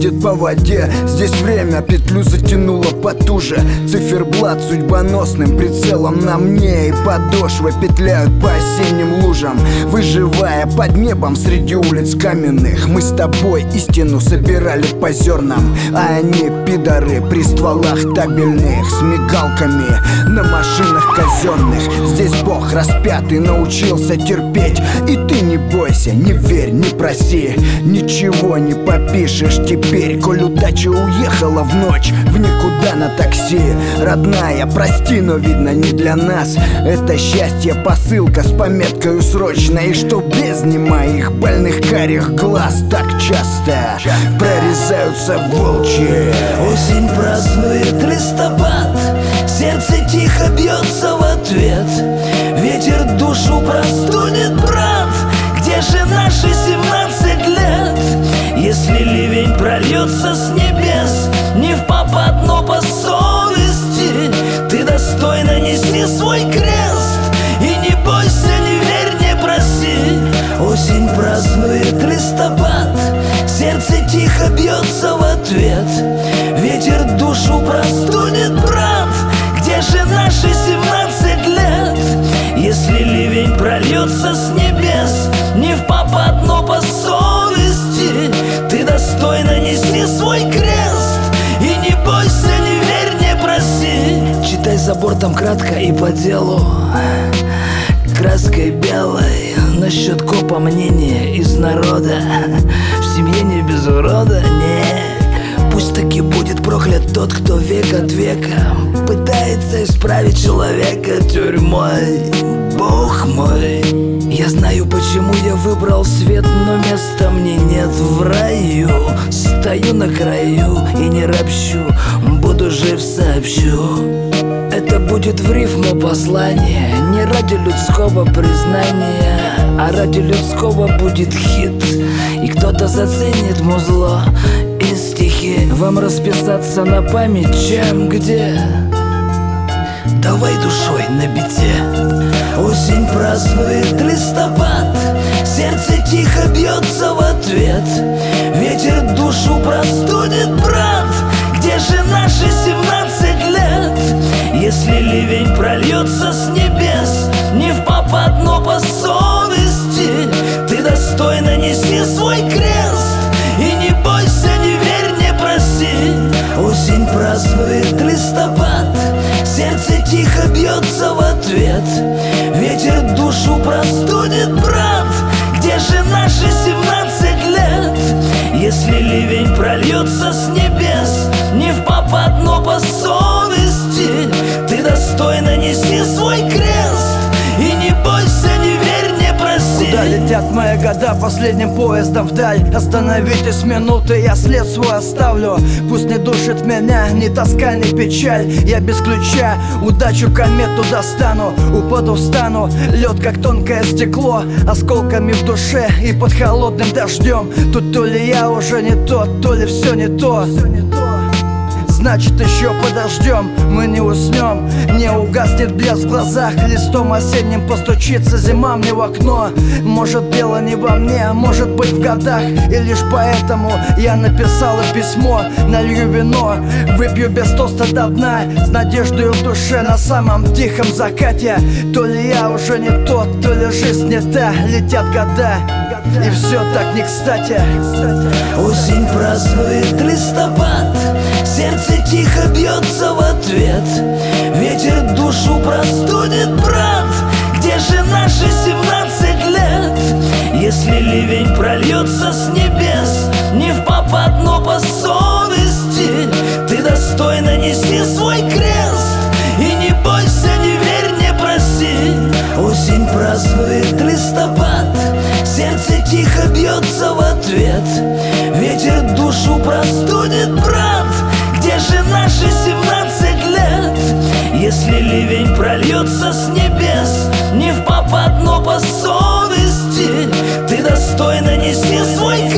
ходит по воде. Здесь время петлю затянуло потуже. Циферблат судьбоносным прицелом на мне, и подошвы петляют по осенним лужам, выживая под небом среди улиц каменных. Мы с тобой истину собирали по зернам, а они, пидоры, при стволах табельных, с мигалками на машинах казенных. Здесь Бог распятый научился терпеть, и ты не бойся, не верь, не проси. Ничего не попишешь теперь, коль удача уехала в ночь в никуда на такси. Родная, прости, но видно не для нас. Это счастье посылка с пометкой срочно, и что бездни моих больных карих глаз так часто прорезаются волчьи. Осень празднует листопад, сердце тихо бьется в ответ. Ветер душу простудит, брат, где же наши 17 лет? Если ливень прольется с небес, не впопад, но по совести, ты достойно неси свой крест, и не бойся, не верь, не проси. Осень празднует листопад, сердце тихо бьется в ответ. Ветер душу простудит, брат, где же наши 17 лет? Если ливень прольется с небес, не впопад, но по совести, ты достойно неси свой крест, и не бойся, не верь, не проси. Читай за бортом кратко и по делу, краской белой. Насчет копа мнение из народа, в семье не без урода, нет. Пусть таки будет проклят тот, кто век от века пытается исправить человека тюрьмой. Бог мой, я знаю, почему я выбрал свет, но места мне нет в раю. Стою на краю и не ропщу, буду жив, сообщу. Это будет в рифму послание, не ради людского признания, а ради людского будет хит, и кто-то заценит музло и стихи. Вам расписаться на память чем, где? Давай душой на бите. Осень празднует листопад, сердце тихо бьется в ответ. Ветер душу простудит, брат, где же наши 17 лет? Если ливень прольется с небес, не впопад, но по совести, ты достойно неси свой крест, и не бойся, не верь, не проси. Осень празднует листопад, сердце тихо бьется в ответ. Ветер душу простудит, брат, где же наши 17 лет? Если ливень прольется с небес, не впопад, но по совести, ты достойно неси свой крест, и не бойся, не верь, не проси. Куда летят мои года последним поездом вдаль? Остановитесь минуты, я след свой оставлю. Пусть не душит меня ни тоска, ни печаль. Я без ключа удачу комету достану. Упаду, встану, лед как тонкое стекло, осколками в душе и под холодным дождем. Тут то ли я уже не тот, то ли все не то. Значит, еще подождем, мы не уснем. Не угаснет блеск в глазах, листом осенним постучится зима мне в окно. Может, дело не во мне, может быть в годах, и лишь поэтому я написала письмо. Налью вино, выпью без тоста до дна, с надеждой в душе на самом тихом закате. То ли я уже не тот, то ли жизнь не та, летят года, и все так не кстати. Осень празднует листопад, сердце тихо бьется в ответ. Ветер душу простудит, брат, где же наши 17 лет? Если ливень прольется с небес, не впопад, но по совести, ты достойно неси свой крест, и не бойся, не верь, не проси. Осень празднует листопад, сердце тихо бьется в ответ. Ветер душу простудит, брат, где же наши 17 лет? Если ливень прольется с небес, не впопад, но по совести, ты достойно неси свой